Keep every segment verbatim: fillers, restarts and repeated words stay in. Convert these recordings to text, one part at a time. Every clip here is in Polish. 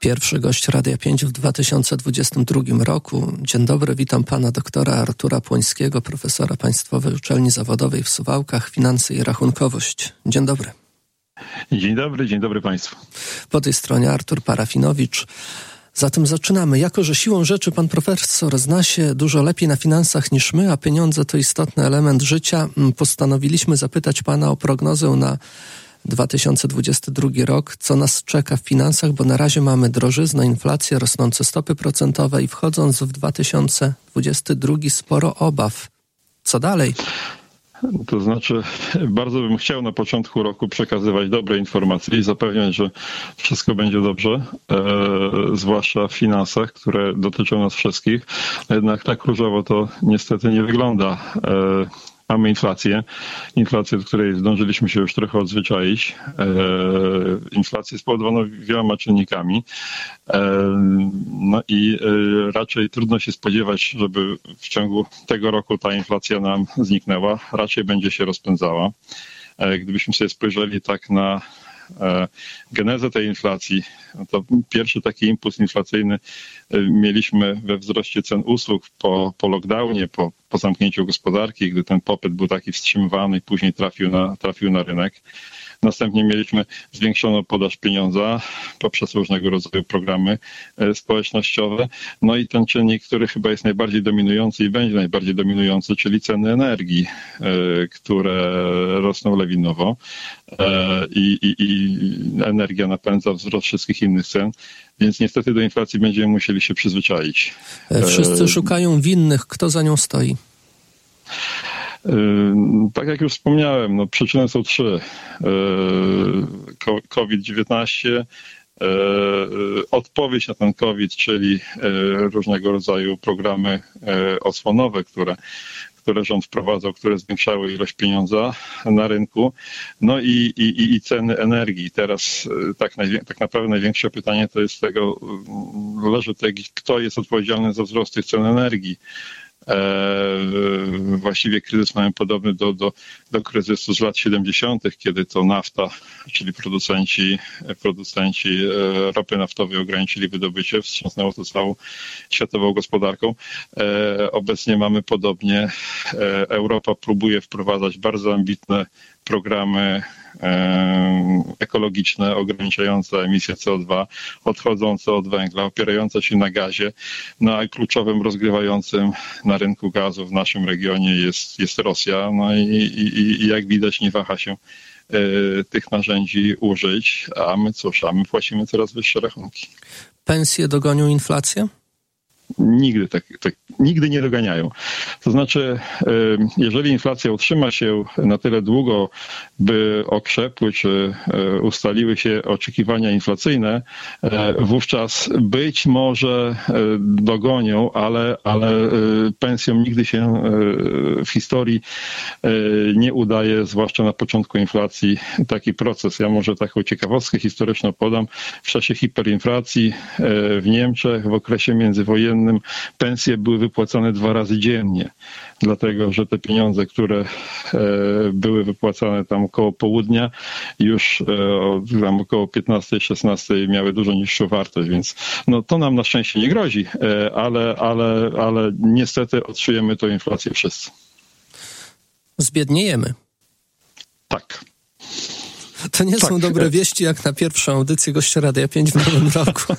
Pierwszy gość Radia pięć w dwa tysiące dwudziestym drugim roku. Dzień dobry, witam pana doktora Artura Płońskiego, profesora Państwowej Uczelni Zawodowej w Suwałkach, Finanse i Rachunkowość. Dzień dobry. Dzień dobry, dzień dobry Państwu. Po tej stronie Artur Parafinowicz. Zatem zaczynamy. Jako że siłą rzeczy pan profesor zna się dużo lepiej na finansach niż my, a pieniądze to istotny element życia, postanowiliśmy zapytać pana o prognozę na dwa tysiące dwudziesty drugi rok, co nas czeka w finansach, bo na razie mamy drożyznę, inflację, rosnące stopy procentowe i wchodząc w dwa tysiące dwudziesty drugi sporo obaw. Co dalej? To znaczy, bardzo bym chciał na początku roku przekazywać dobre informacje i zapewniać, że wszystko będzie dobrze, e, zwłaszcza w finansach, które dotyczą nas wszystkich. Jednak tak różowo to niestety nie wygląda. E, Mamy inflację, inflację, do której zdążyliśmy się już trochę odzwyczaić. E, inflację spowodowaną wieloma czynnikami. E, no i e, raczej trudno się spodziewać, żeby w ciągu tego roku ta inflacja nam zniknęła. Raczej będzie się rozpędzała. E, gdybyśmy sobie spojrzeli tak na genezę tej inflacji, to pierwszy taki impuls inflacyjny mieliśmy we wzroście cen usług po, po lockdownie, po, po zamknięciu gospodarki, gdy ten popyt był taki wstrzymywany i później trafił na, trafił na rynek. Następnie mieliśmy zwiększoną podaż pieniądza poprzez różnego rodzaju programy społecznościowe. No i ten czynnik, który chyba jest najbardziej dominujący i będzie najbardziej dominujący, czyli ceny energii, które rosną lawinowo i, i, i energia napędza wzrost wszystkich innych cen, więc niestety do inflacji będziemy musieli się przyzwyczaić. Wszyscy szukają winnych. Kto za nią stoi? Tak jak już wspomniałem, no przyczyny są trzy. COVID dziewiętnaście, odpowiedź na ten COVID, czyli różnego rodzaju programy osłonowe, które, które rząd wprowadzał, które zwiększały ilość pieniądza na rynku, no i, i, i ceny energii. Teraz tak, najwię- tak naprawdę największe pytanie to jest tego, leży tego, kto jest odpowiedzialny za wzrost tych cen energii. Właściwie kryzys mamy podobny do, do, do kryzysu z lat siedemdziesiątych, kiedy to nafta, czyli producenci, producenci ropy naftowej ograniczyli wydobycie, wstrząsnęło to całą światową gospodarką. Obecnie mamy podobnie. Europa próbuje wprowadzać bardzo ambitne programy ekologiczne, ograniczające emisję C O dwa, odchodzące od węgla, opierające się na gazie. No a kluczowym rozgrywającym na rynku gazu w naszym regionie jest, jest Rosja. No i, i, i jak widać nie waha się y, tych narzędzi użyć, a my cóż, a my płacimy coraz wyższe rachunki. Pensje dogonią inflację? Nigdy tak, tak, nigdy nie doganiają. To znaczy, jeżeli inflacja utrzyma się na tyle długo, by okrzepły czy ustaliły się oczekiwania inflacyjne, wówczas być może dogonią, ale, ale pensjom nigdy się w historii nie udaje, zwłaszcza na początku inflacji, taki proces. Ja może taką ciekawostkę historyczną podam. W czasie hiperinflacji w Niemczech w okresie międzywojennym pensje były wypłacane dwa razy dziennie, dlatego że te pieniądze, które były wypłacane tam około południa, już tam około piętnastej szesnastej miały dużo niższą wartość, więc no to nam na szczęście nie grozi, ale, ale, ale niestety odczujemy tą inflację wszyscy. Zbiedniejemy. Tak. To nie tak. Są dobre wieści jak na pierwszą audycję gościa Radia pięć w nowym roku.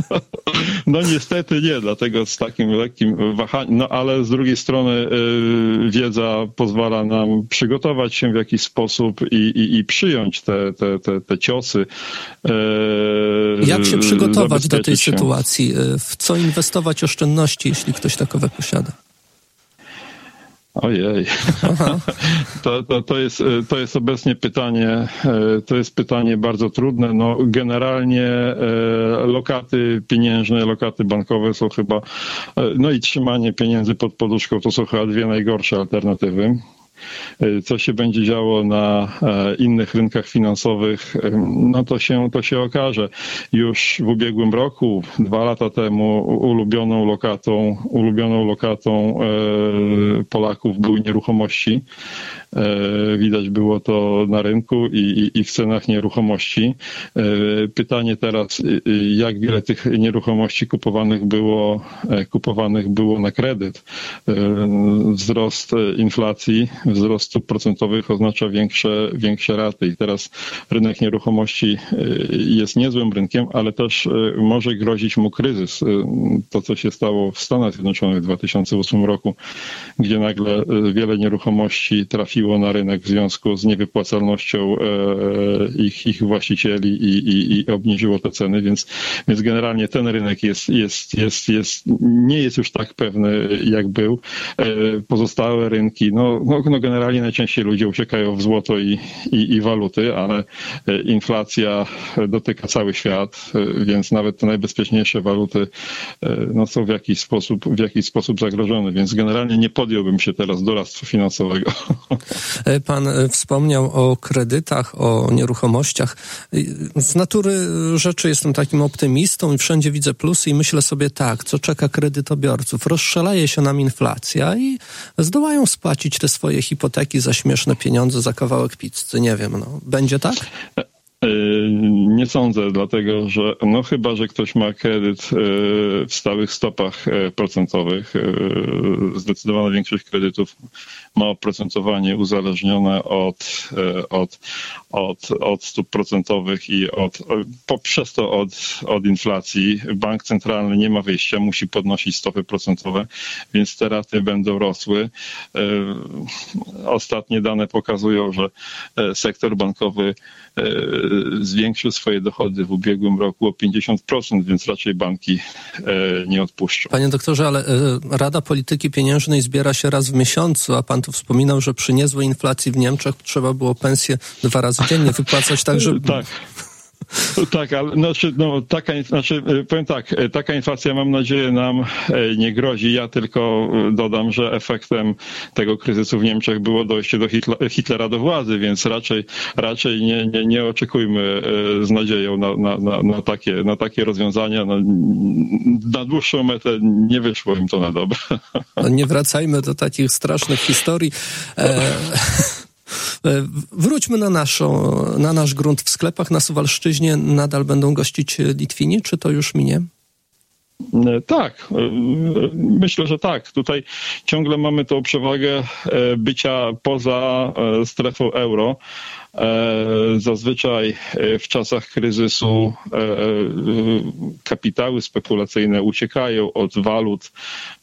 No niestety nie, dlatego z takim lekkim wahaniem, no ale z drugiej strony y, wiedza pozwala nam przygotować się w jakiś sposób i, i, i przyjąć te, te, te, te ciosy. Y, jak się przygotować do tej się. sytuacji? W co inwestować oszczędności, jeśli ktoś takowe posiada? Ojej, to, to, to, jest, to jest obecnie pytanie, to jest pytanie bardzo trudne. No, generalnie lokaty pieniężne, lokaty bankowe są chyba, no i trzymanie pieniędzy pod poduszką to są chyba dwie najgorsze alternatywy. Co się będzie działo na innych rynkach finansowych, no to się, to się okaże. Już w ubiegłym roku, dwa lata temu, ulubioną lokatą, ulubioną lokatą Polaków były nieruchomości. Widać było to na rynku i, i, i w cenach nieruchomości. Pytanie teraz, jak wiele tych nieruchomości kupowanych było, kupowanych było na kredyt. Wzrost inflacji, wzrost stóp procentowych oznacza większe, większe raty i teraz rynek nieruchomości jest niezłym rynkiem, ale też może grozić mu kryzys. To, co się stało w Stanach Zjednoczonych w dwa tysiące ósmym roku, gdzie nagle wiele nieruchomości trafiło na rynek w związku z niewypłacalnością ich, ich właścicieli i, i, i obniżyło te ceny, więc, więc generalnie ten rynek jest, jest, jest, jest, nie jest już tak pewny, jak był. Pozostałe rynki, no, no, no generalnie najczęściej ludzie uciekają w złoto i, i, i waluty, ale inflacja dotyka cały świat, więc nawet te najbezpieczniejsze waluty no, są w jakiś sposób, w jakiś sposób zagrożone, więc generalnie nie podjąłbym się teraz doradztwa finansowego. Pan wspomniał o kredytach, o nieruchomościach. Z natury rzeczy jestem takim optymistą i wszędzie widzę plusy i myślę sobie tak, co czeka kredytobiorców. Rozszaleje się nam inflacja i zdołają spłacić te swoje hipoteki za śmieszne pieniądze, za kawałek pizzy. Nie wiem, no. Będzie tak? Nie sądzę, dlatego że no chyba, że ktoś ma kredyt w stałych stopach procentowych. Zdecydowana większość kredytów ma oprocentowanie uzależnione od, od, od, od stóp procentowych i od, poprzez to od, od inflacji. Bank centralny nie ma wyjścia, musi podnosić stopy procentowe, więc te raty będą rosły. Ostatnie dane pokazują, że sektor bankowy zwiększył swoje dochody w ubiegłym roku o pięćdziesiąt procent, więc raczej banki nie odpuszczą. Panie doktorze, ale Rada Polityki Pieniężnej zbiera się raz w miesiącu, a pan tu wspominał, że przy niezłej inflacji w Niemczech trzeba było pensję dwa razy dziennie wypłacać, tak żeby... Tak. Tak, ale znaczy, no, taka, znaczy, powiem tak, taka inflacja, mam nadzieję, nam nie grozi. Ja tylko dodam, że efektem tego kryzysu w Niemczech było dojście do Hitler, Hitlera do władzy, więc raczej, raczej nie, nie, nie oczekujmy z nadzieją na, na, na, na, takie, na takie rozwiązania. Na, na dłuższą metę nie wyszło im to na dobre. No nie wracajmy do takich strasznych historii. E... Wróćmy na, naszą, na nasz grunt w sklepach. Na Suwalszczyźnie nadal będą gościć Litwini, czy to już minie? Tak, myślę, że tak. Tutaj ciągle mamy tą przewagę bycia poza strefą euro. Zazwyczaj w czasach kryzysu kapitały spekulacyjne uciekają od walut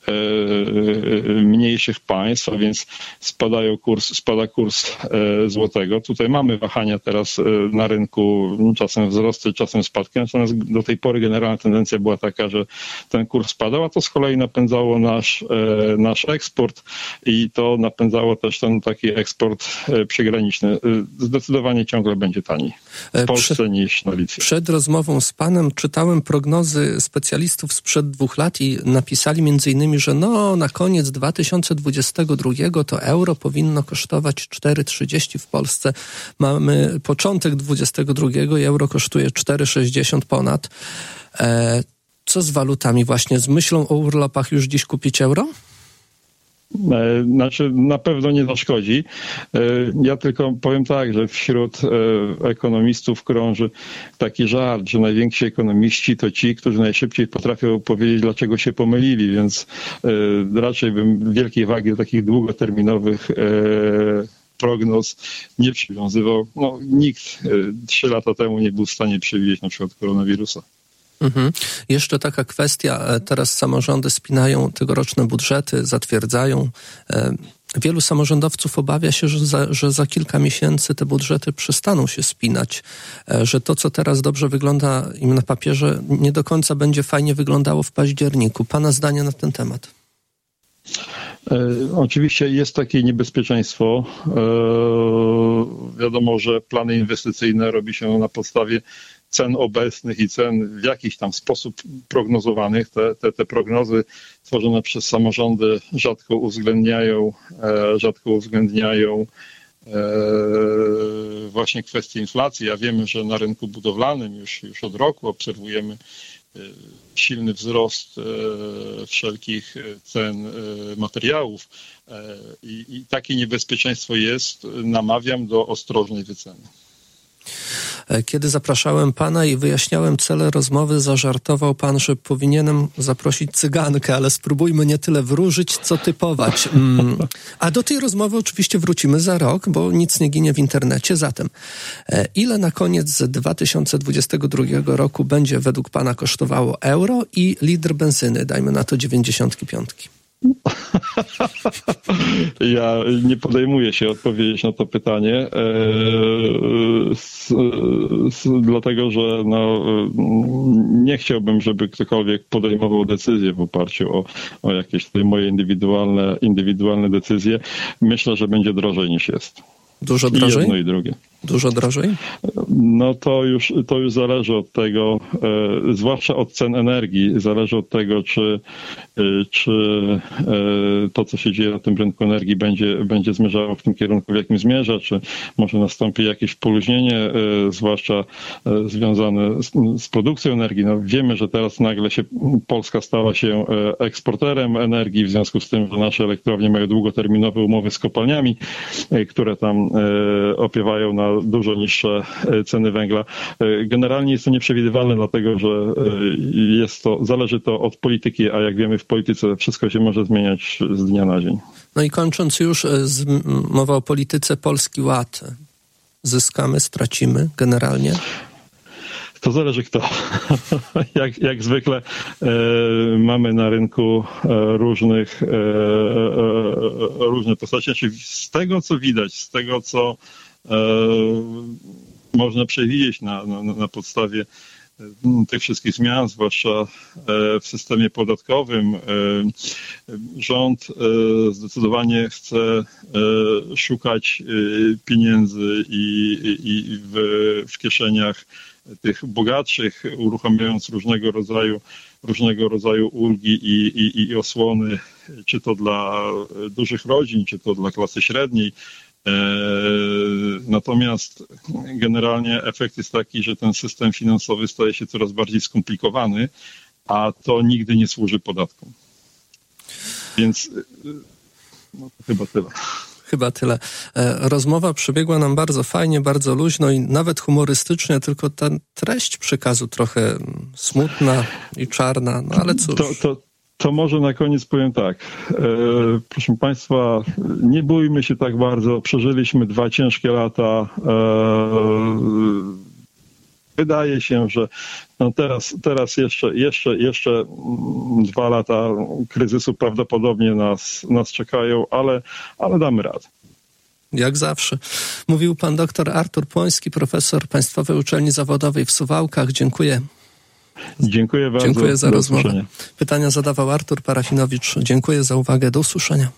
mniejszych państw, a więc spadają kurs, spada kurs złotego. Tutaj mamy wahania teraz na rynku, czasem wzrosty, czasem spadki, natomiast do tej pory generalna tendencja była taka, że ten kurs spadał, a to z kolei napędzało nasz, nasz eksport i to napędzało też ten taki eksport przygraniczny. Zdecydowanie ciągle będzie taniej w Polsce przed, niż na Litwie. Przed rozmową z panem czytałem prognozy specjalistów sprzed dwóch lat i napisali między innymi, że no na koniec dwa tysiące dwudziestego drugiego to euro powinno kosztować cztery trzydzieści w Polsce. Mamy początek dwudziestego drugiego i euro kosztuje cztery sześćdziesiąt ponad. E, co z walutami właśnie? Z myślą o urlopach już dziś kupić euro? Znaczy na pewno nie zaszkodzi. Ja tylko powiem tak, że wśród ekonomistów krąży taki żart, że najwięksi ekonomiści to ci, którzy najszybciej potrafią powiedzieć, dlaczego się pomylili, więc raczej bym wielkiej wagi do takich długoterminowych prognoz nie przywiązywał. No, nikt trzy lata temu nie był w stanie przewidzieć na przykład koronawirusa. Mhm. Jeszcze taka kwestia, teraz samorządy spinają tegoroczne budżety, zatwierdzają. Wielu samorządowców obawia się, że za, że za kilka miesięcy te budżety przestaną się spinać, że to, co teraz dobrze wygląda im na papierze, nie do końca będzie fajnie wyglądało w październiku. Pana zdanie na ten temat? Oczywiście jest takie niebezpieczeństwo. Wiadomo, że plany inwestycyjne robi się na podstawie cen obecnych i cen w jakiś tam sposób prognozowanych. Te, te, te prognozy tworzone przez samorządy rzadko uwzględniają, rzadko uwzględniają właśnie kwestie inflacji. A wiemy, że na rynku budowlanym już, już od roku obserwujemy silny wzrost wszelkich cen materiałów i, i takie niebezpieczeństwo jest. Namawiam do ostrożnej wyceny. Kiedy zapraszałem pana i wyjaśniałem cele rozmowy, zażartował pan, że powinienem zaprosić cygankę, ale spróbujmy nie tyle wróżyć, co typować. Mm. A do tej rozmowy oczywiście wrócimy za rok, bo nic nie ginie w internecie. Zatem, ile na koniec dwa tysiące dwudziestego drugiego roku będzie według pana kosztowało euro i litr benzyny, dajmy na to dziewięćdziesiątki piątki? Ja nie podejmuję się odpowiedzieć na to pytanie, e, s, s, dlatego że no, nie chciałbym, żeby ktokolwiek podejmował decyzje w oparciu o, o jakieś tutaj moje indywidualne, indywidualne decyzje. Myślę, że będzie drożej niż jest. Dużo drożej? I jedno i drugie. Dużo drożej? No to już, to już zależy od tego, e, zwłaszcza od cen energii, zależy od tego, czy, e, czy e, to, co się dzieje na tym rynku energii będzie, będzie zmierzało w tym kierunku, w jakim zmierza, czy może nastąpi jakieś poluźnienie, e, zwłaszcza e, związane z, z produkcją energii. No wiemy, że teraz nagle się Polska stała się eksporterem energii, w związku z tym, że nasze elektrownie mają długoterminowe umowy z kopalniami, e, które tam e, opiewają na dużo niższe ceny węgla. Generalnie jest to nieprzewidywalne, dlatego że jest to, zależy to od polityki, a jak wiemy w polityce wszystko się może zmieniać z dnia na dzień. No i kończąc już, z, mowa o polityce Polski Ład. Zyskamy, stracimy generalnie? To zależy kto. jak, jak zwykle e, mamy na rynku e, różnych, e, e, różne postacie. Czyli z tego, co widać, z tego, co e, można przewidzieć na, na, na podstawie tych wszystkich zmian, zwłaszcza w systemie podatkowym, rząd zdecydowanie chce szukać pieniędzy i, i w, w kieszeniach tych bogatszych, uruchamiając różnego rodzaju, różnego rodzaju ulgi i, i, i osłony, czy to dla dużych rodzin, czy to dla klasy średniej. Natomiast generalnie efekt jest taki, że ten system finansowy staje się coraz bardziej skomplikowany, a to nigdy nie służy podatkom. Więc no, to chyba tyle. Chyba tyle. Rozmowa przebiegła nam bardzo fajnie, bardzo luźno i nawet humorystycznie, tylko ta treść przekazu trochę smutna i czarna, no ale cóż. To, to, to może na koniec powiem tak. E, proszę Państwa, nie bójmy się tak bardzo. Przeżyliśmy dwa ciężkie lata. E, wydaje się, że no teraz, teraz jeszcze, jeszcze, jeszcze dwa lata kryzysu prawdopodobnie nas, nas czekają, ale, ale damy radę. Jak zawsze. Mówił pan doktor Artur Płoński, profesor Państwowej Uczelni Zawodowej w Suwałkach. Dziękuję. Dziękuję bardzo. Dziękuję za Do rozmowę. usłyszenia. Pytania zadawał Artur Parafinowicz. Dziękuję za uwagę. Do usłyszenia.